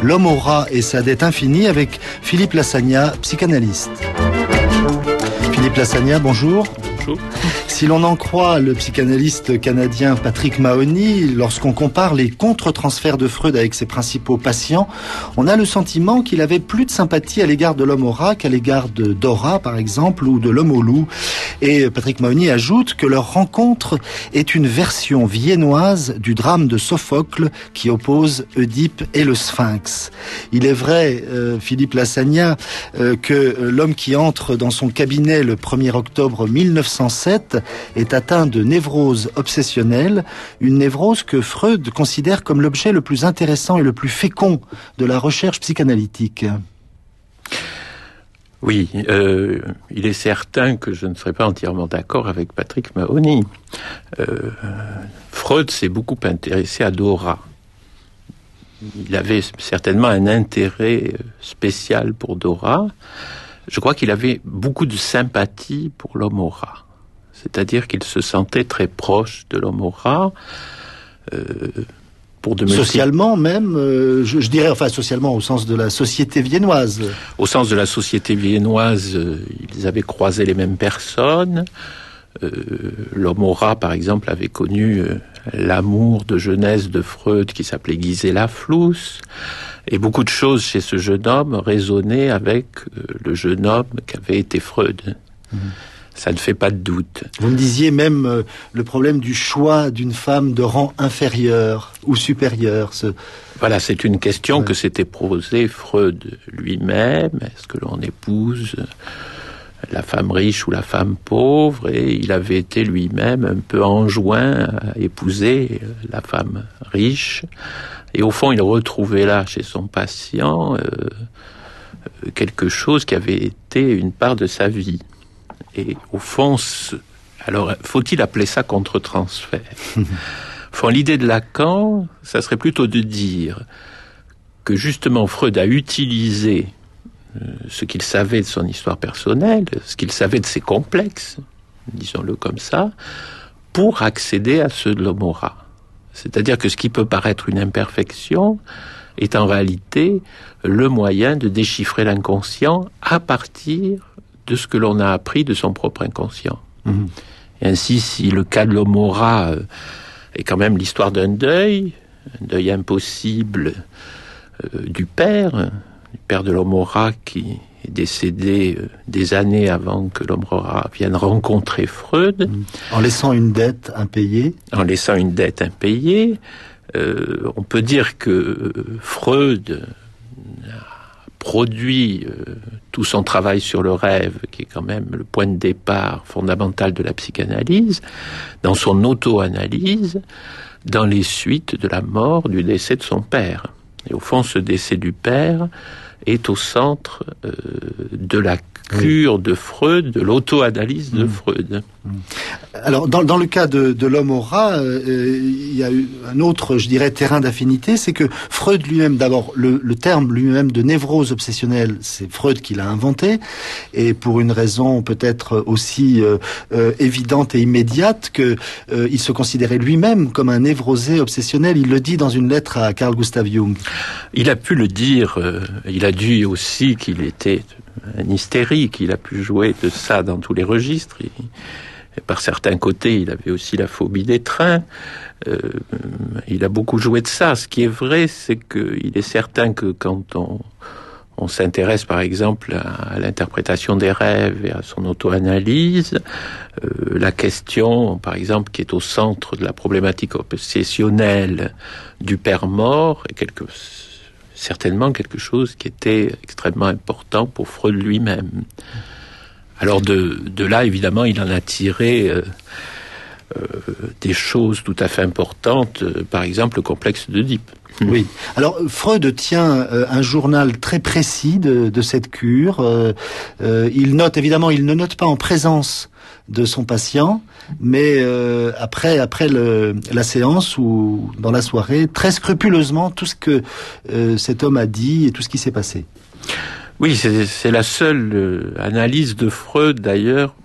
L'homme au rat et sa dette infinie avec Philippe Lassagna, psychanalyste. Philippe Lassagna, bonjour. Bonjour. Si l'on en croit le psychanalyste canadien Patrick Mahony, lorsqu'on compare les contre-transferts de Freud avec ses principaux patients, on a le sentiment qu'il avait plus de sympathie à l'égard de l'homme au rat qu'à l'égard de Dora, par exemple, ou de l'homme au loup. Et Patrick Mahony ajoute que leur rencontre est une version viennoise du drame de Sophocle qui oppose Oedipe et le Sphinx. Il est vrai, Philippe Lassagna, que l'homme qui entre dans son cabinet le 1er octobre 1907 est atteint de névrose obsessionnelle, une névrose que Freud considère comme l'objet le plus intéressant et le plus fécond de la recherche psychanalytique. Oui, il est certain que je ne serai pas entièrement d'accord avec Patrick Mahony. Freud s'est beaucoup intéressé à Dora. Il avait certainement un intérêt spécial pour Dora. Je crois qu'il avait beaucoup de sympathie pour l'homme au rat. C'est-à-dire qu'il se sentait très proche de l'homme au rat. Socialement même, je dirais, enfin socialement au sens de la société viennoise. Au sens de la société viennoise, ils avaient croisé les mêmes personnes. L'homme au rat, par exemple, avait connu l'amour de jeunesse de Freud qui s'appelait Gisela Fluss. Et beaucoup de choses chez ce jeune homme résonnaient avec le jeune homme qu'avait été Freud. Ça ne fait pas de doute. Vous me disiez même le problème du choix d'une femme de rang inférieur ou supérieur. Voilà, c'est une question que s'était posée Freud lui-même. Est-ce que l'on épouse la femme riche ou la femme pauvre? Et il avait été lui-même un peu enjoint à épouser la femme riche. Et au fond, il retrouvait là, chez son patient, quelque chose qui avait été une part de sa vie. Et au fond, alors, faut-il appeler ça contre-transfert? Enfin, l'idée de Lacan, ça serait plutôt de dire que justement Freud a utilisé ce qu'il savait de son histoire personnelle, ce qu'il savait de ses complexes, disons-le comme ça, pour accéder à ceux de l'homme au rat. C'est-à-dire que ce qui peut paraître une imperfection est en réalité le moyen de déchiffrer l'inconscient à partir de ce que l'on a appris de son propre inconscient. Et ainsi, si le cas de l'homme au rat est quand même l'histoire d'un deuil impossible du père de l'homme au rat qui est décédé des années avant que l'homme au rat vienne rencontrer Freud. En laissant une dette impayée. On peut dire que Freud produit tout son travail sur le rêve, qui est quand même le point de départ fondamental de la psychanalyse, dans son auto-analyse, dans les suites de la mort, du décès de son père. Et au fond, ce décès du père est au centre de la cure de Freud, de l'auto-analyse de Freud. Alors, dans le cas de l'homme au rat, il y a eu un autre, je dirais, terrain d'affinité, c'est que Freud lui-même, d'abord, le terme lui-même de névrose obsessionnelle, c'est Freud qui l'a inventé, et pour une raison peut-être aussi évidente et immédiate, que il se considérait lui-même comme un névrosé obsessionnel. Il le dit dans une lettre à Carl Gustav Jung. Il a pu le dire, il a dit aussi qu'il était un hystérique, il a pu jouer de ça dans tous les registres. Et par certains côtés, il avait aussi la phobie des trains. Il a beaucoup joué de ça. Ce qui est vrai, c'est qu'il est certain que quand on s'intéresse, par exemple, à l'interprétation des rêves et à son auto-analyse, la question, par exemple, qui est au centre de la problématique obsessionnelle du père mort, est certainement quelque chose qui était extrêmement important pour Freud lui-même. Alors de là, évidemment, il en a tiré des choses tout à fait importantes, par exemple le complexe d'Oedipe. Oui. Alors Freud tient un journal très précis de cette cure. Il note, évidemment, il ne note pas en présence de son patient, mais après la séance ou dans la soirée, très scrupuleusement tout ce que cet homme a dit et tout ce qui s'est passé. Oui, c'est la seule analyse de Freud d'ailleurs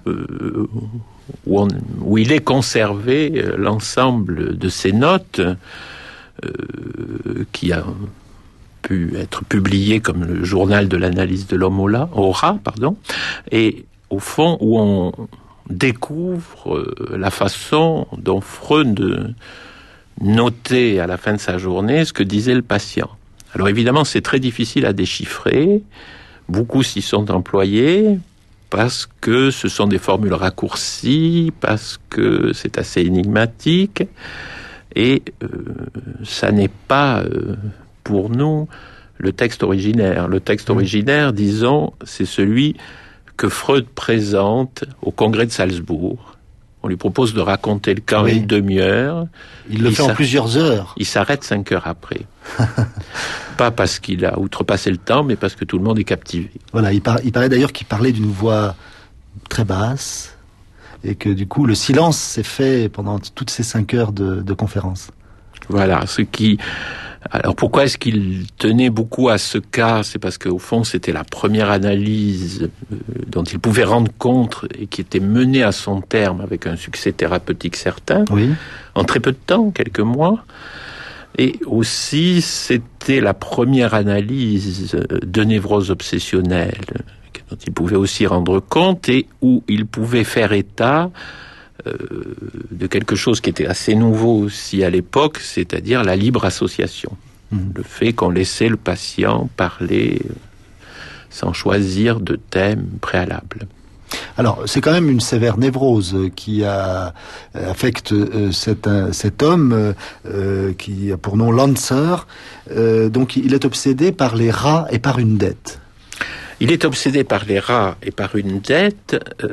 où il est conservé l'ensemble de ses notes qui pu être publié comme le journal de l'analyse de l'homme au rat, et au fond où on découvre la façon dont Freud notait à la fin de sa journée ce que disait le patient. Alors évidemment, c'est très difficile à déchiffrer, beaucoup s'y sont employés, parce que ce sont des formules raccourcies, parce que c'est assez énigmatique, et ça n'est pas, pour nous, le texte originaire. Le texte originaire, disons, c'est celui que Freud présente au congrès de Salzbourg. On lui propose de raconter le cas en une demi-heure. Il le fait en plusieurs heures. Il s'arrête 5 heures après. Pas parce qu'il a outrepassé le temps, mais parce que tout le monde est captivé. Voilà, il paraît d'ailleurs qu'il parlait d'une voix très basse, et que du coup le silence s'est fait pendant toutes ces 5 heures de conférence. Voilà, alors pourquoi est-ce qu'il tenait beaucoup à ce cas ? C'est parce qu'au fond c'était la première analyse dont il pouvait rendre compte et qui était menée à son terme avec un succès thérapeutique certain, en très peu de temps, quelques mois. Et aussi c'était la première analyse de névrose obsessionnelle dont il pouvait aussi rendre compte et où il pouvait faire état de quelque chose qui était assez nouveau aussi à l'époque, c'est-à-dire la libre association. Le fait qu'on laissait le patient parler sans choisir de thème préalable. Alors, c'est quand même une sévère névrose qui affecte cet homme qui a pour nom Lanzer. Donc, il est obsédé par les rats et par une dette. Il est obsédé par les rats et par une dette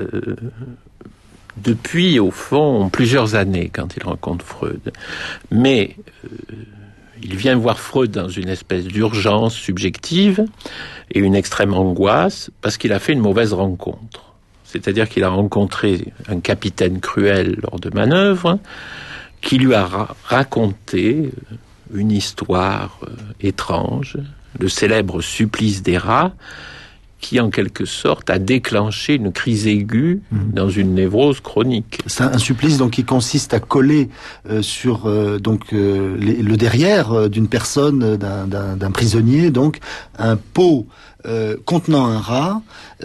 depuis, au fond, plusieurs années quand il rencontre Freud. Mais il vient voir Freud dans une espèce d'urgence subjective et une extrême angoisse parce qu'il a fait une mauvaise rencontre. C'est-à-dire qu'il a rencontré un capitaine cruel lors de manœuvres qui lui a raconté une histoire étrange, le célèbre supplice des rats, qui en quelque sorte a déclenché une crise aiguë dans une névrose chronique. C'est un supplice donc qui consiste à coller sur le derrière d'une personne, d'un prisonnier, donc un pot contenant un rat.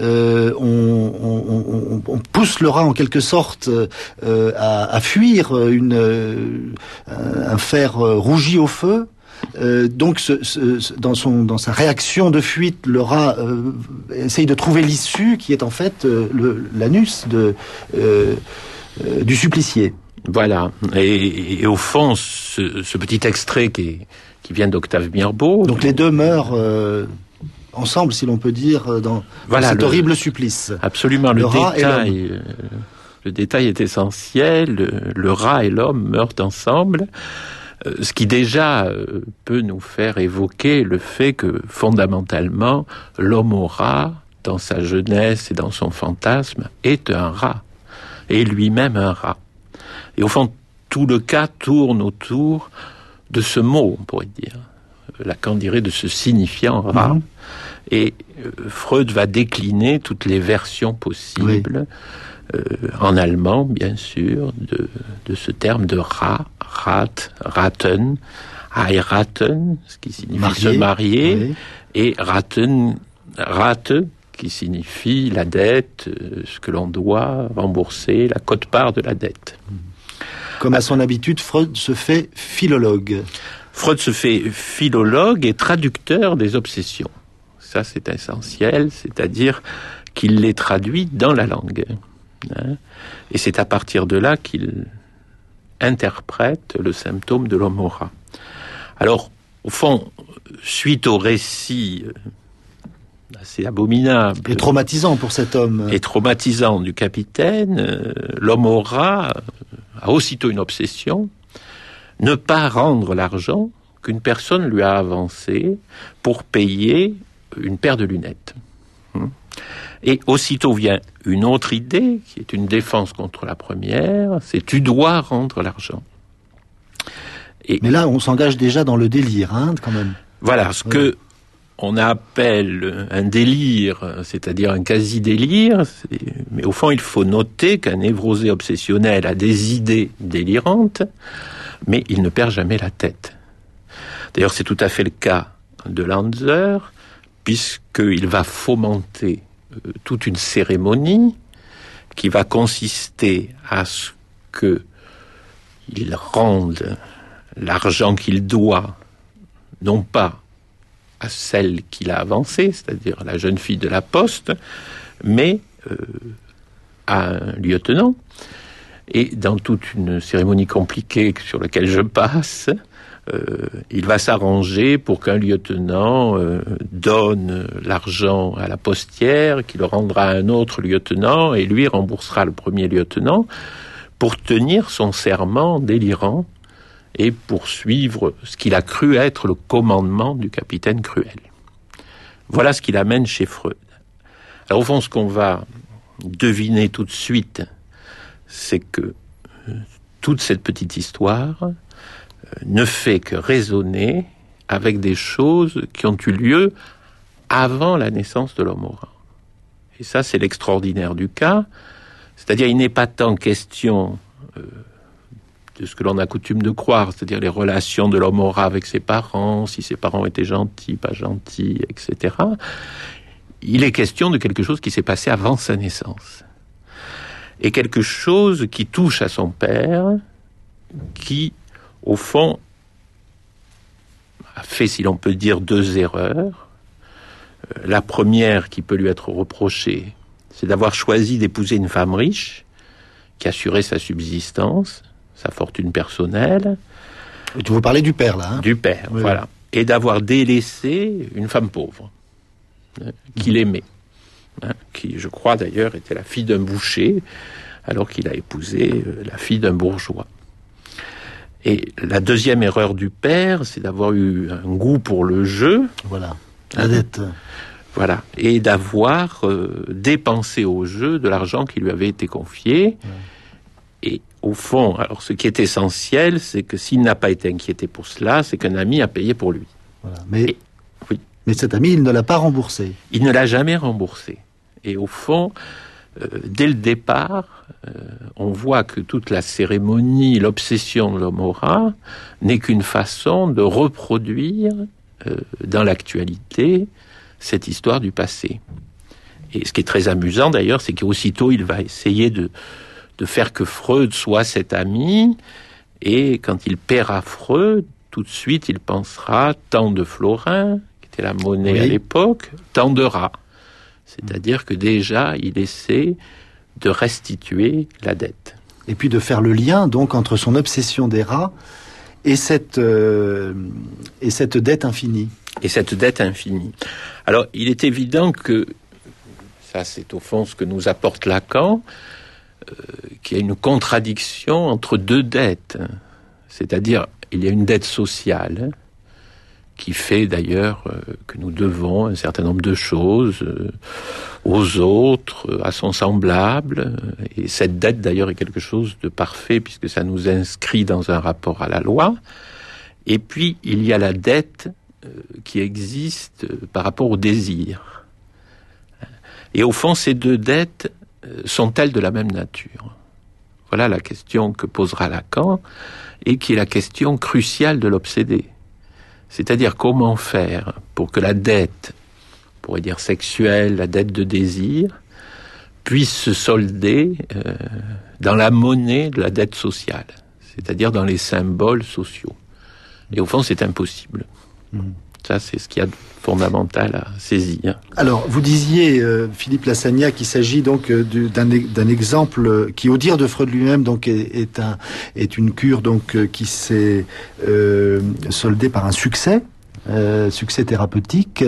On pousse le rat en quelque sorte à fuir un fer rougi au feu. Donc, dans sa réaction de fuite, le rat essaye de trouver l'issue, qui est en fait l'anus du supplicié. Voilà. Et au fond, ce petit extrait qui vient d'Octave Mirbeau... Donc les deux meurent ensemble, si l'on peut dire, dans cet horrible supplice. Absolument. Le détail est essentiel. Le rat et l'homme meurent ensemble. Ce qui déjà peut nous faire évoquer le fait que, fondamentalement, l'homme au rat, dans sa jeunesse et dans son fantasme, est un rat, et lui-même un rat. Et au fond, tout le cas tourne autour de ce mot, on pourrait dire. Lacan dirait de ce signifiant rat. Et Freud va décliner toutes les versions possibles, en allemand, bien sûr, de ce terme de rat, rat, raten, heiraten, ce qui signifie se marier, et raten, rate, qui signifie la dette, ce que l'on doit rembourser, la quote-part de la dette. Comme à son habitude, Freud se fait philologue. Freud se fait philologue et traducteur des obsessions. Ça, c'est essentiel, c'est-à-dire qu'il les traduit dans la langue. Et c'est à partir de là qu'il interprète le symptôme de l'homme au rat. Alors, au fond, suite au récit assez abominable et traumatisant pour cet homme, et traumatisant du capitaine, l'homme au rat a aussitôt une obsession: ne pas rendre l'argent qu'une personne lui a avancé pour payer une paire de lunettes. Et aussitôt vient une autre idée, qui est une défense contre la première, c'est tu dois rendre l'argent. Mais là, on s'engage déjà dans le délire, quand même. Voilà, ce que on appelle un délire, c'est-à-dire un quasi-délire, mais au fond, il faut noter qu'un névrosé obsessionnel a des idées délirantes, mais il ne perd jamais la tête. D'ailleurs, c'est tout à fait le cas de Lanzer, puisqu'il va fomenter toute une cérémonie qui va consister à ce qu'il rende l'argent qu'il doit, non pas à celle qu'il a avancée, c'est-à-dire la jeune fille de la poste, mais à un lieutenant. Et dans toute une cérémonie compliquée sur laquelle je passe, il va s'arranger pour qu'un lieutenant donne l'argent à la postière, qui le rendra à un autre lieutenant, et lui remboursera le premier lieutenant, pour tenir son serment délirant et poursuivre ce qu'il a cru être le commandement du capitaine Cruel. Voilà ce qu'il amène chez Freud. Alors au fond, ce qu'on va deviner tout de suite, c'est que toute cette petite histoire ne fait que résonner avec des choses qui ont eu lieu avant la naissance de l'homme au rat. Et ça, c'est l'extraordinaire du cas. C'est-à-dire, il n'est pas tant question de ce que l'on a coutume de croire, c'est-à-dire les relations de l'homme au rat avec ses parents, si ses parents étaient gentils, pas gentils, etc. Il est question de quelque chose qui s'est passé avant sa naissance. Et quelque chose qui touche à son père, qui, au fond, a fait, si l'on peut dire, 2 erreurs. La première qui peut lui être reprochée, c'est d'avoir choisi d'épouser une femme riche, qui assurait sa subsistance, sa fortune personnelle. Et tu veux parler du père, là, hein ? Du père, oui, voilà. Et d'avoir délaissé une femme pauvre, qu'il aimait. Qui, je crois d'ailleurs, était la fille d'un boucher, alors qu'il a épousé la fille d'un bourgeois. Et la deuxième erreur du père, c'est d'avoir eu un goût pour le jeu. Voilà, la dette. Voilà, et d'avoir dépensé au jeu de l'argent qui lui avait été confié. Ouais. Et au fond, alors ce qui est essentiel, c'est que s'il n'a pas été inquiété pour cela, c'est qu'un ami a payé pour lui. Voilà. Mais cet ami, il ne l'a pas remboursé. Il ne l'a jamais remboursé. Et au fond, dès le départ, on voit que toute la cérémonie, l'obsession de l'homme au rat n'est qu'une façon de reproduire dans l'actualité cette histoire du passé. Et ce qui est très amusant d'ailleurs, c'est qu'aussitôt il va essayer de faire que Freud soit cet ami, et quand il paiera Freud, tout de suite il pensera tant de florins, qui était la monnaie à l'époque, tant de rats. C'est-à-dire que déjà, il essaie de restituer la dette. Et puis de faire le lien, donc, entre son obsession des rats et cette dette infinie. Et cette dette infinie. Alors, il est évident que, ça c'est au fond ce que nous apporte Lacan, qu'il y a une contradiction entre 2 dettes. C'est-à-dire, il y a une dette sociale, qui fait d'ailleurs que nous devons un certain nombre de choses aux autres, à son semblable. Et cette dette d'ailleurs est quelque chose de parfait puisque ça nous inscrit dans un rapport à la loi. Et puis il y a la dette qui existe par rapport au désir. Et au fond, ces 2 dettes sont-elles de la même nature ? Voilà la question que posera Lacan et qui est la question cruciale de l'obsédé. C'est-à-dire comment faire pour que la dette, on pourrait dire sexuelle, la dette de désir, puisse se solder dans la monnaie de la dette sociale, c'est-à-dire dans les symboles sociaux. Et au fond, c'est impossible. Ça, c'est ce qu'il y a de fondamental à saisir. Alors, vous disiez, Philippe Lassagna, qu'il s'agit donc d'un exemple qui, au dire de Freud lui-même, donc est une cure donc qui s'est soldée par un succès thérapeutique.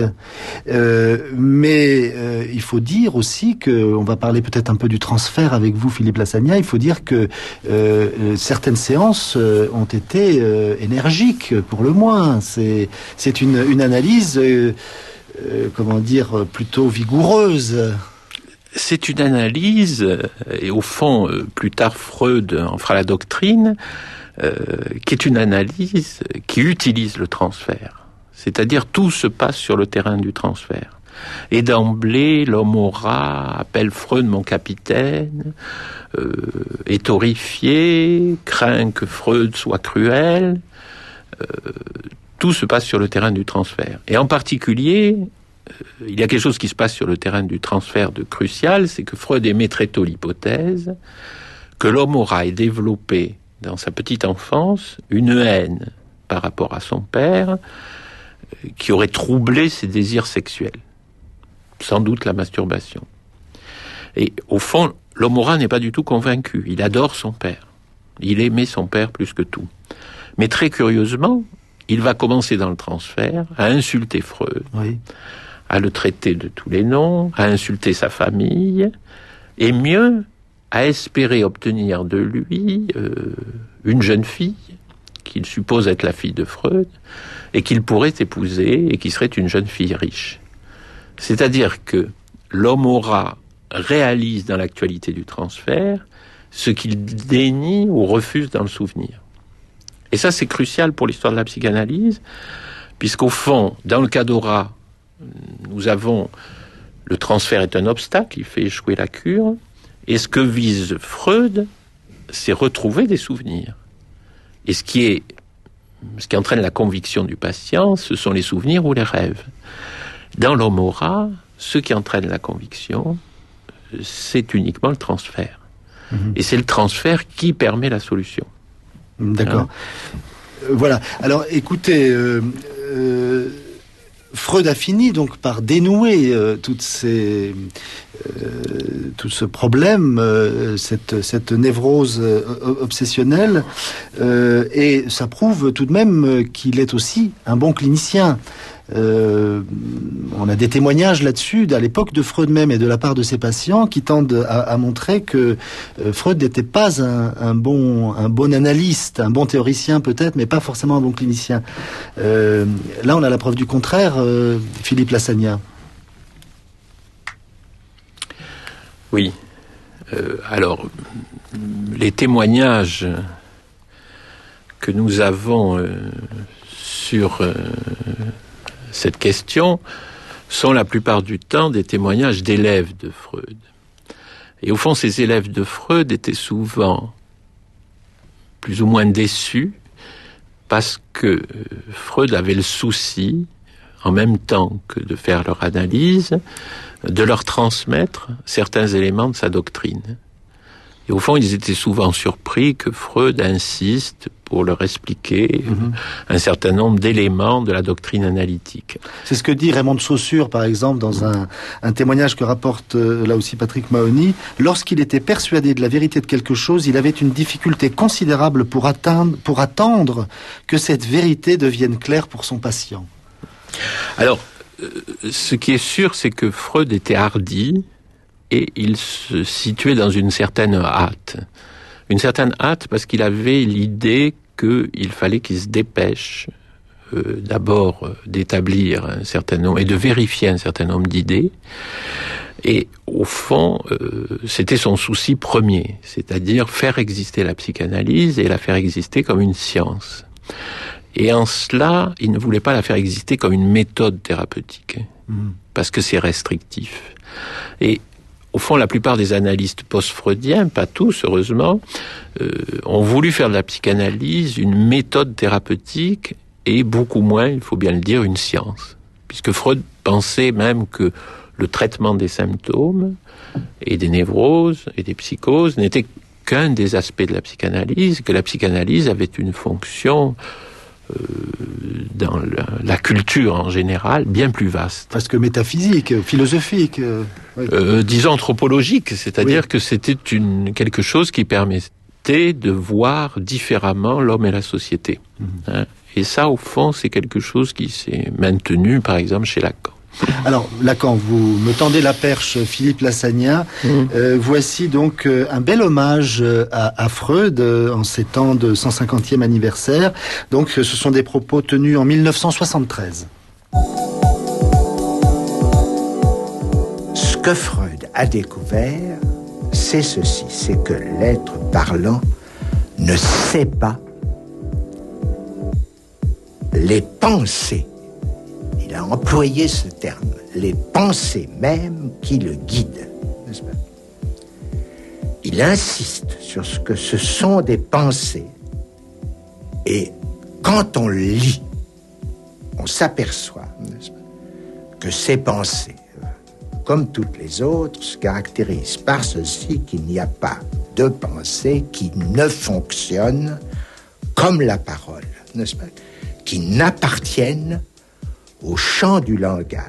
Mais il faut dire aussi que, on va parler peut-être un peu du transfert avec vous, Philippe Lassagna, il faut dire que certaines séances ont été énergiques, pour le moins. C'est une analyse, comment dire, plutôt vigoureuse. C'est une analyse, et au fond, plus tard Freud en fera la doctrine, qui est une analyse qui utilise le transfert. C'est-à-dire tout se passe sur le terrain du transfert. Et d'emblée, l'homme au rat appelle Freud mon capitaine, est horrifié, craint que Freud soit cruel. tout se passe sur le terrain du transfert. Et en particulier, il y a quelque chose qui se passe sur le terrain du transfert de crucial, c'est que Freud émet très tôt l'hypothèse que l'homme aura développé dans sa petite enfance une haine par rapport à son père qui aurait troublé ses désirs sexuels. Sans doute la masturbation. Et au fond, l'homme aura n'est pas du tout convaincu. Il adore son père. Il aimait son père plus que tout. Mais très curieusement, il va commencer dans le transfert à insulter Freud, oui, à le traiter de tous les noms, à insulter sa famille, et mieux, à espérer obtenir de lui une jeune fille qu'il suppose être la fille de Freud, et qu'il pourrait épouser, et qui serait une jeune fille riche. C'est-à-dire que l'homme aura réalise dans l'actualité du transfert ce qu'il dénie ou refuse dans le souvenir. Et ça, c'est crucial pour l'histoire de la psychanalyse, puisqu'au fond, dans le cas d'Aura, nous avons le transfert est un obstacle, il fait échouer la cure, et ce que vise Freud, c'est retrouver des souvenirs. Et ce qui entraîne la conviction du patient, ce sont les souvenirs ou les rêves. Dans l'homme Aura, ce qui entraîne la conviction, c'est uniquement le transfert. Et c'est le transfert qui permet la solution. D'accord. Voilà. Alors, écoutez, Freud a fini donc par dénouer tout ce problème, cette névrose obsessionnelle, et ça prouve tout de même qu'il est aussi un bon clinicien. On a des témoignages là-dessus à l'époque de Freud même et de la part de ses patients qui tendent à montrer que Freud n'était pas un bon analyste, un bon théoricien peut-être, mais pas forcément un bon clinicien. Là, on a la preuve du contraire, Philippe Lassagna. Oui. Alors, les témoignages que nous avons sur cette question sont la plupart du temps des témoignages d'élèves de Freud. Et au fond, ces élèves de Freud étaient souvent plus ou moins déçus parce que Freud avait le souci, en même temps que de faire leur analyse, de leur transmettre certains éléments de sa doctrine. Et au fond, ils étaient souvent surpris que Freud insiste pour leur expliquer un certain nombre d'éléments de la doctrine analytique. C'est ce que dit Raymond de Saussure, par exemple, dans un témoignage que rapporte là aussi Patrick Mahony. Lorsqu'il était persuadé de la vérité de quelque chose, il avait une difficulté considérable pour attendre que cette vérité devienne claire pour son patient. Alors, ce qui est sûr, c'est que Freud était hardi, et il se situait dans une certaine hâte. Une certaine hâte parce qu'il avait l'idée qu'il fallait qu'il se dépêche d'abord d'établir un certain nombre et de vérifier un certain nombre d'idées. Et au fond, c'était son souci premier, c'est-à-dire faire exister la psychanalyse et la faire exister comme une science. Et en cela, il ne voulait pas la faire exister comme une méthode thérapeutique, parce que c'est restrictif. Et au fond, la plupart des analystes post-freudiens, pas tous, heureusement, ont voulu faire de la psychanalyse une méthode thérapeutique et beaucoup moins, il faut bien le dire, une science. Puisque Freud pensait même que le traitement des symptômes et des névroses et des psychoses n'était qu'un des aspects de la psychanalyse, que la psychanalyse avait une fonction dans la culture en général, bien plus vaste. Parce que métaphysique, philosophique. Oui. Disons anthropologique, c'est-à-dire que c'était quelque chose qui permettait de voir différemment l'homme et la société. Et ça, au fond, c'est quelque chose qui s'est maintenu, par exemple, chez Lacan. Alors, Lacan, vous me tendez la perche, Philippe Lassagna. Voici donc un bel hommage à Freud en ces temps de 150e anniversaire. Donc, ce sont des propos tenus en 1973. Ce que Freud a découvert, c'est ceci, c'est que l'être parlant ne sait pas les pensées. Il a employé ce terme, les pensées mêmes qui le guident, n'est-ce pas? Il insiste sur ce que ce sont des pensées. Et quand on lit on s'aperçoit, n'est-ce pas, que ces pensées, comme toutes les autres, se caractérisent par ceci qu'il n'y a pas de pensée qui ne fonctionne comme la parole, n'est-ce pas, qui n'appartiennent au champ du langage.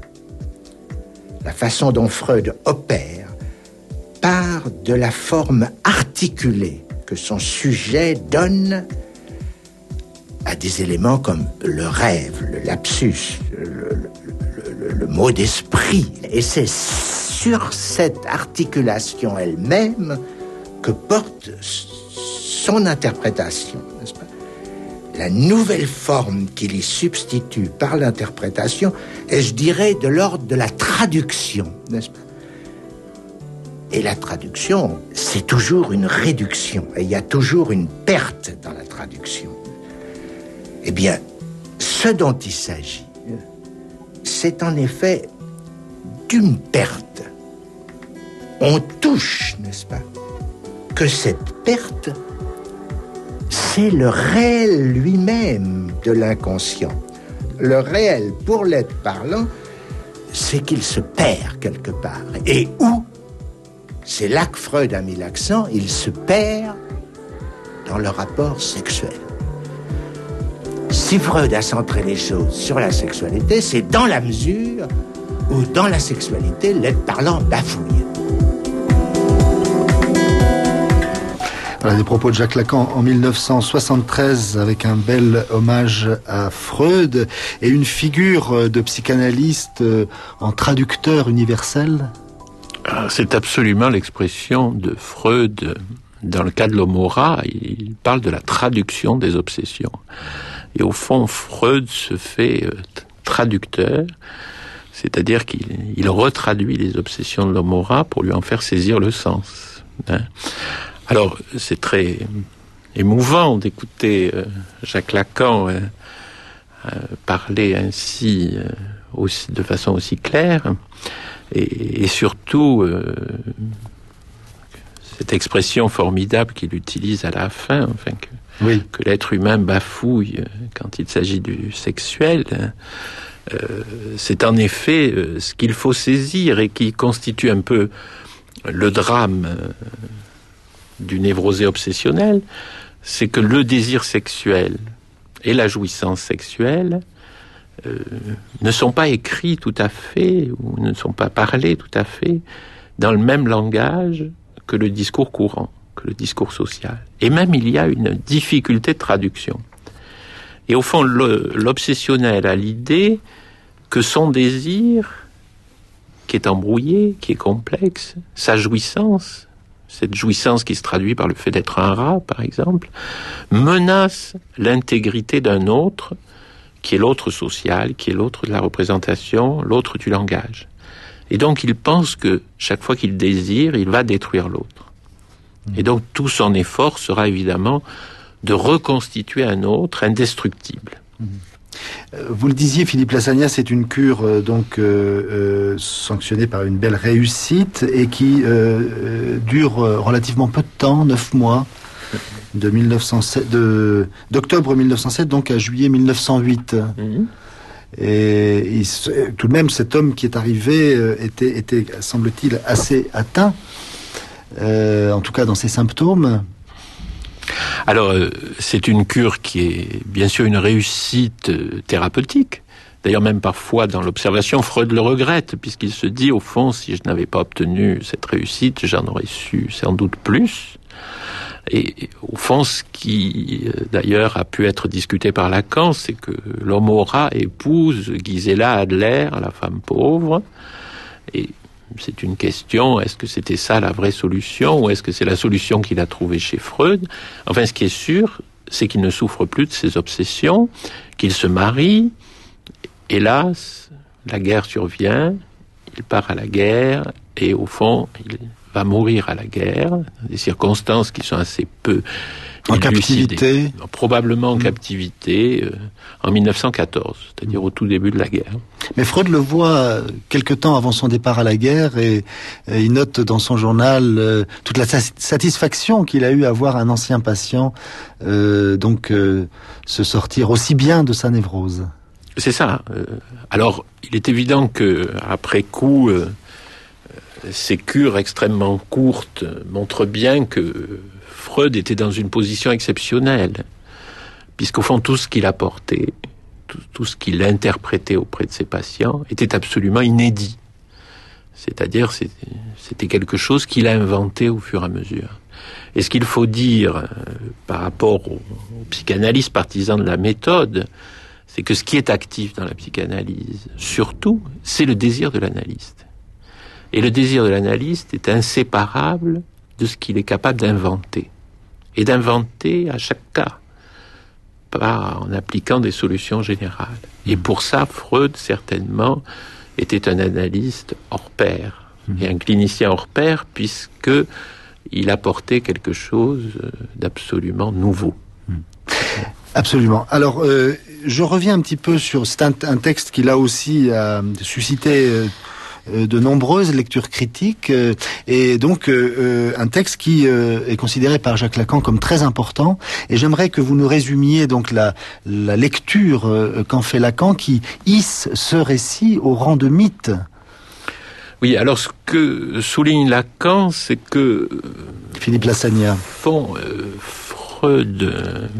La façon dont Freud opère part de la forme articulée que son sujet donne à des éléments comme le rêve, le lapsus, le mot d'esprit. Et c'est sur cette articulation elle-même que porte son interprétation, n'est-ce pas? La nouvelle forme qu'il y substitue par l'interprétation est, je dirais, de l'ordre de la traduction, n'est-ce pas? Et la traduction, c'est toujours une réduction, et il y a toujours une perte dans la traduction. Eh bien, ce dont il s'agit, c'est en effet d'une perte. On touche, n'est-ce pas, que cette perte, c'est le réel lui-même de l'inconscient. Le réel, pour l'être parlant, c'est qu'il se perd quelque part. Et où? C'est là que Freud a mis l'accent, il se perd dans le rapport sexuel. Si Freud a centré les choses sur la sexualité, c'est dans la mesure où, dans la sexualité, l'être parlant bafouille. Voilà des propos de Jacques Lacan en 1973 avec un bel hommage à Freud et une figure de psychanalyste en traducteur universel. C'est absolument l'expression de Freud. Dans le cas de l'Omora, il parle de la traduction des obsessions. Et au fond, Freud se fait traducteur, c'est-à-dire qu'il retraduit les obsessions de l'Omora pour lui en faire saisir le sens. Alors, c'est très émouvant d'écouter Jacques Lacan parler ainsi, de façon aussi claire, et surtout cette expression formidable qu'il utilise à la fin, enfin que l'être humain bafouille quand il s'agit du sexuel, c'est en effet ce qu'il faut saisir et qui constitue un peu le drame du névrosé obsessionnel, c'est que le désir sexuel et la jouissance sexuelle ne sont pas écrits tout à fait, ou ne sont pas parlés tout à fait dans le même langage que le discours courant, que le discours social. Et même il y a une difficulté de traduction. Et au fond, l'obsessionnel a l'idée que son désir, qui est embrouillé, qui est complexe, sa jouissance, cette jouissance qui se traduit par le fait d'être un rat, par exemple, menace l'intégrité d'un autre, qui est l'autre social, qui est l'autre de la représentation, l'autre du langage. Et donc il pense que chaque fois qu'il désire, il va détruire l'autre. Et donc tout son effort sera évidemment de reconstituer un autre indestructible. Vous le disiez, Philippe Lassagnat, c'est une cure sanctionnée par une belle réussite et qui dure relativement peu de temps, 9 mois, d'octobre 1907 donc à juillet 1908. Et tout de même, cet homme qui est arrivé était semble-t-il, assez atteint, en tout cas dans ses symptômes. Alors, c'est une cure qui est bien sûr une réussite thérapeutique. D'ailleurs, même parfois, dans l'observation, Freud le regrette, puisqu'il se dit, au fond, si je n'avais pas obtenu cette réussite, j'en aurais su sans doute plus. Et au fond, ce qui, d'ailleurs, a pu être discuté par Lacan, c'est que l'Omora épouse Gisela Adler, la femme pauvre, et c'est une question, est-ce que c'était ça la vraie solution, ou est-ce que c'est la solution qu'il a trouvée chez Freud? Enfin, ce qui est sûr, c'est qu'il ne souffre plus de ses obsessions, qu'il se marie. Hélas, la guerre survient, il part à la guerre, et au fond, il va mourir à la guerre, des circonstances qui sont assez peu en captivité, probablement en captivité, en 1914, c'est-à-dire au tout début de la guerre. Mais Freud le voit quelque temps avant son départ à la guerre et il note dans son journal toute la satisfaction qu'il a eu à voir un ancien patient se sortir aussi bien de sa névrose. C'est ça. Alors, il est évident que après coup, ces cures extrêmement courtes montrent bien que Freud était dans une position exceptionnelle, puisqu'au fond, tout ce qu'il apportait, tout ce qu'il interprétait auprès de ses patients était absolument inédit. C'est-à-dire, c'était quelque chose qu'il a inventé au fur et à mesure. Et ce qu'il faut dire par rapport aux psychanalystes partisans de la méthode, c'est que ce qui est actif dans la psychanalyse, surtout, c'est le désir de l'analyste. Et le désir de l'analyste est inséparable de ce qu'il est capable d'inventer. Et d'inventer à chaque cas, pas en appliquant des solutions générales. Et pour ça, Freud, certainement, était un analyste hors pair, et un clinicien hors pair, puisque il apportait quelque chose d'absolument nouveau. Absolument. Alors, je reviens un petit peu sur... C'est un texte qui, là aussi, a suscité de nombreuses lectures critiques, et donc un texte qui est considéré par Jacques Lacan comme très important. Et j'aimerais que vous nous résumiez donc la lecture qu'en fait Lacan, qui hisse ce récit au rang de mythe. Oui, alors ce que souligne Lacan, c'est que... Philippe Lassagna. Freud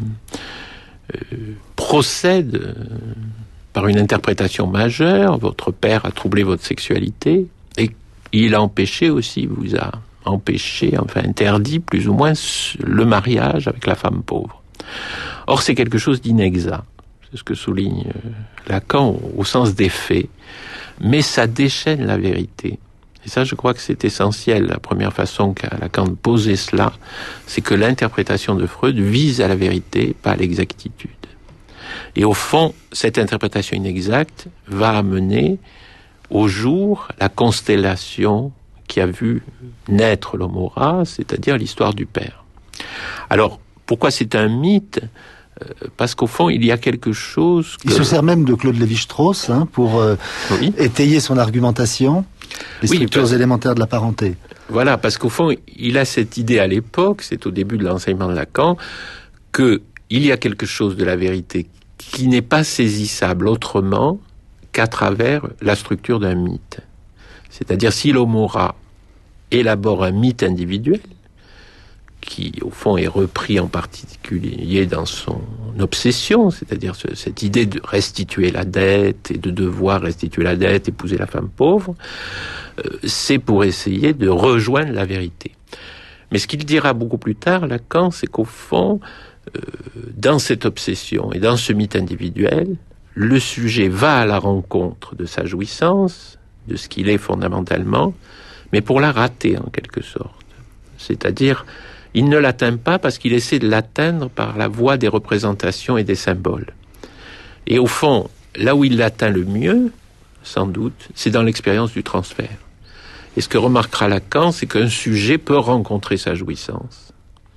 procède par une interprétation majeure. Votre père a troublé votre sexualité, et il a empêché aussi, vous a empêché, enfin interdit plus ou moins le mariage avec la femme pauvre. Or, c'est quelque chose d'inexact. C'est ce que souligne Lacan au sens des faits. Mais ça déchaîne la vérité. Et ça, je crois que c'est essentiel. La première façon qu'a Lacan de poser cela, c'est que l'interprétation de Freud vise à la vérité, pas à l'exactitude. Et au fond, cette interprétation inexacte va amener au jour la constellation qui a vu naître l'homme au rat, c'est-à-dire l'histoire du père. Alors, pourquoi c'est un mythe ? Parce qu'au fond, il y a quelque chose... Il se sert même de Claude Lévi-Strauss pour étayer son argumentation, les structures élémentaires de la parenté. Voilà, parce qu'au fond, il a cette idée à l'époque, c'est au début de l'enseignement de Lacan, qu'il y a quelque chose de la vérité qui n'est pas saisissable autrement qu'à travers la structure d'un mythe. C'est-à-dire, si l'homme au rat élabore un mythe individuel, qui, au fond, est repris en particulier dans son obsession, c'est-à-dire cette idée de restituer la dette et de devoir restituer la dette, épouser la femme pauvre, c'est pour essayer de rejoindre la vérité. Mais ce qu'il dira beaucoup plus tard, Lacan, c'est qu'au fond, dans cette obsession et dans ce mythe individuel, le sujet va à la rencontre de sa jouissance, de ce qu'il est fondamentalement, mais pour la rater en quelque sorte. C'est-à-dire, il ne l'atteint pas parce qu'il essaie de l'atteindre par la voie des représentations et des symboles. Et au fond, là où il l'atteint le mieux, sans doute, c'est dans l'expérience du transfert. Et ce que remarquera Lacan, c'est qu'un sujet peut rencontrer sa jouissance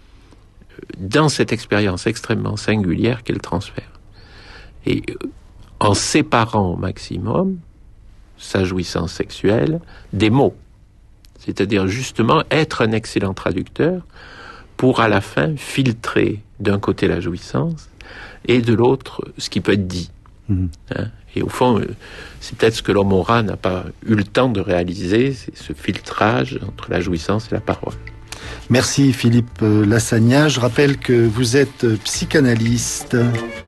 dans cette expérience extrêmement singulière qu'est le transfert. Et en séparant au maximum sa jouissance sexuelle des mots. C'est-à-dire justement être un excellent traducteur pour à la fin filtrer d'un côté la jouissance et de l'autre ce qui peut être dit. Et au fond, c'est peut-être ce que l'homme au rat n'a pas eu le temps de réaliser, c'est ce filtrage entre la jouissance et la parole. Merci Philippe Lassagna. Je rappelle que vous êtes psychanalyste.